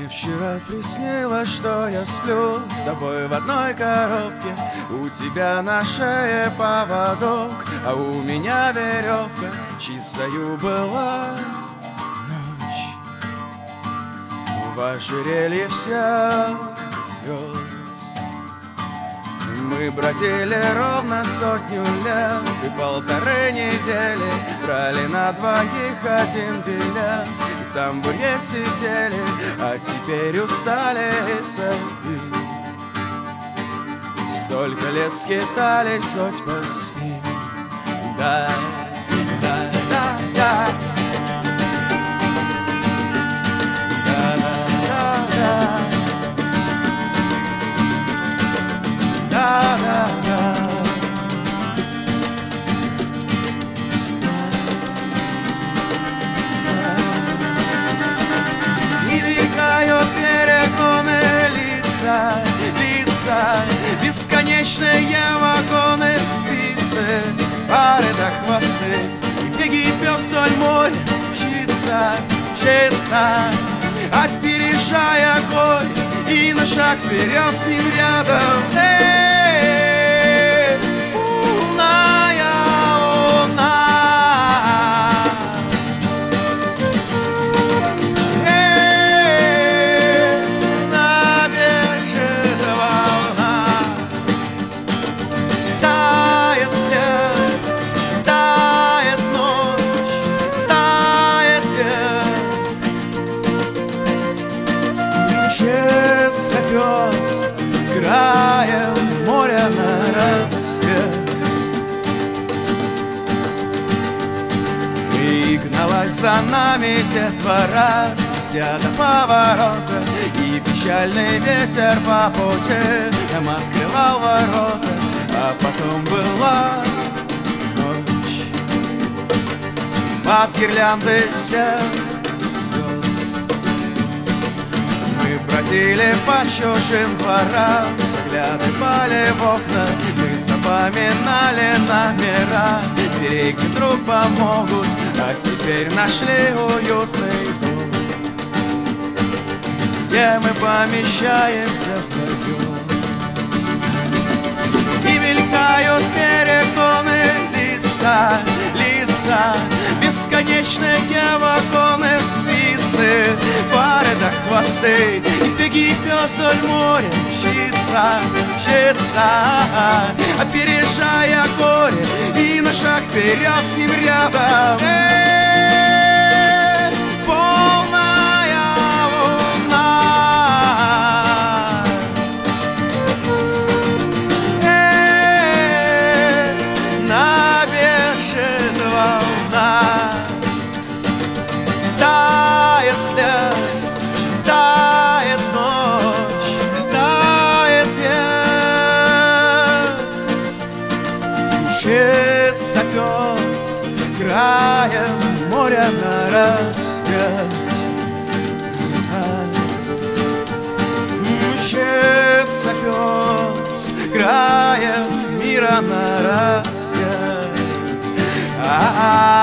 Мне вчера приснилось, что я сплю с тобой в одной коробке. У тебя на шее поводок, а у меня веревка. Чистою была ночь в ожерелье всех звезд. Мы бродили ровно 100 лет и 1,5 недели, брали на двоих 1 билет и в тамбуре сидели, а теперь устали и сойти. Столько лет скитались, хоть поспи. Да, да, да, да. Бесконечные вагоны, спицы, пары до хвосты. Беги, пес, вдоль моря, мчится, мчится, опережая горе и на шаг вперед с ним рядом. Эй, лунная луна. Мчится пес краем моря на рассвет, и гналась за нами детвора, свистя до поворота, и печальный ветер по пути нам открывал ворота. А потом была ночь под гирляндой всех звезд. Мы бродили по чужим дворам, взгляды пали в окна, мы запоминали номера дверей, где вдруг помогут, а теперь нашли уютный дом, где мы помещаемся вдвоем. И мелькают перегоны, леса, леса, бесконечные вагоны, спицы, пары до хвосты. И беги, пес, вдоль моря, мчится, мчится, опережая горе и на шаг вперед с ним рядом. Эй, полная луна. Эй, набежит волна. Тает след, тает ночь, тает век. Мчится пес краем моря на рассвет. Мчится пес краем мира на рассвет.